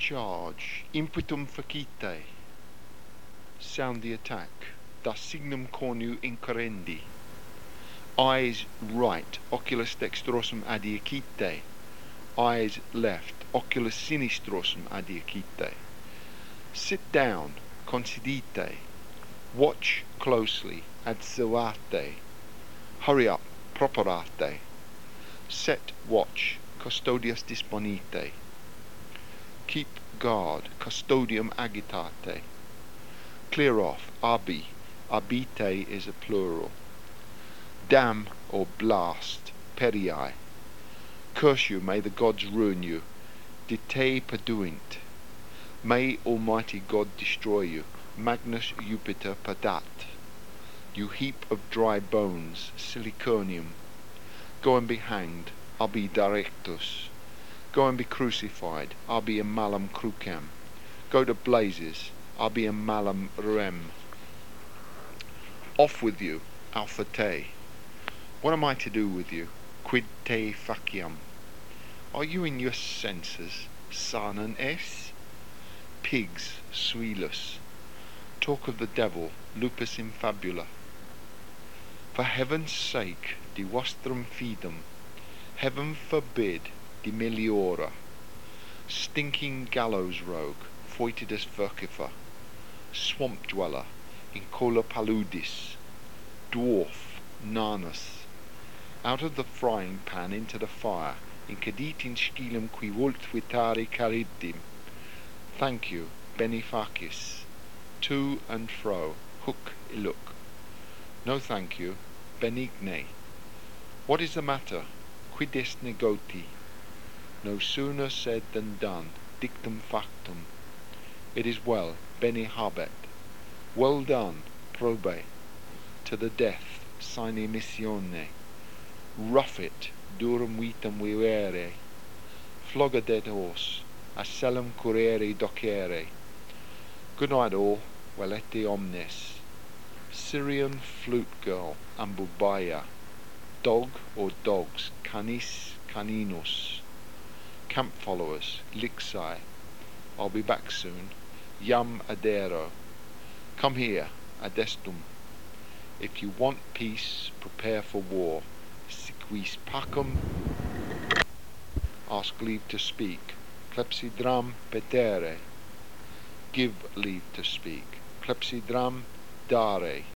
Charge. Impetum facite. Sound the attack. Da signum cornu incorendi. Eyes right. Oculus dextrosum adiacite. Eyes left. Oculus sinistrosum adiacite. Sit down. Considite. Watch closely. Adservate. Hurry up. Properate. Set watch. Custodius disponite. Keep guard. Custodium agitate. Clear off. Abi. Abite is a plural. Damn or blast. Perii. Curse you, may the gods ruin you. Dite peduint. May Almighty God destroy you. Magnus Jupiter padat. You heap of dry bones. Siliconium. Go and be hanged. Abi directus. Go and be crucified. Abi in malum crucem. Go to blazes. Abi in malum rem. Off with you. Alpha te. What am I to do with you? Quid te faciam? Are you in your senses? Sanan es? Pigs, suilus. Talk of the devil, lupus in fabula. For heaven's sake, de vostrum fidem. Heaven forbid, de meliora. Stinking gallows rogue, foetidus furcifer. Swamp dweller, in cola paludis. Dwarf, nanus. Out of the frying pan into the fire, incedit in scilum qui vult vitari cariddim. Thank you, benefacis. To and fro, hook illuc. No thank you, benigne. What is the matter? Quid est negoti? No sooner said than done, dictum factum. It is well, bene habet. Well done, probe. To the death, sine missione. Rough it, durum vitam vivere. Flogadet os, asellum curere docere. Good night all, velete omnes. Syrian flute girl, ambubaya. Dog or dogs, canis, caninus. Camp followers, lixai. I'll be back soon. Jam adero. Come here, adestum. If you want peace, prepare for war. Siquis pacem. Ask leave to speak. Clepsydram petere. Give leave to speak. Clepsydram dare.